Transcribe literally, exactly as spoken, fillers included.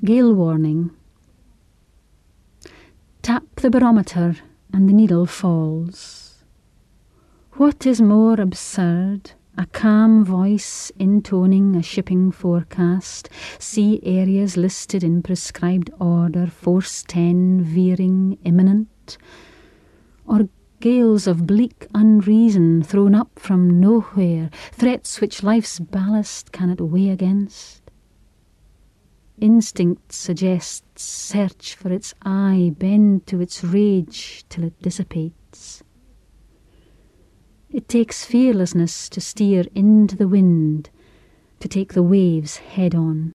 Gale warning. Tap the barometer and the needle falls. What is more absurd? A calm voice intoning a shipping forecast, sea areas listed in prescribed order, force ten, veering, imminent, or gales of bleak unreason thrown up from nowhere, threats which life's ballast cannot weigh against. Instinct suggests search for its eye, bend to its rage till it dissipates. It takes fearlessness to steer into the wind, to take the waves head on.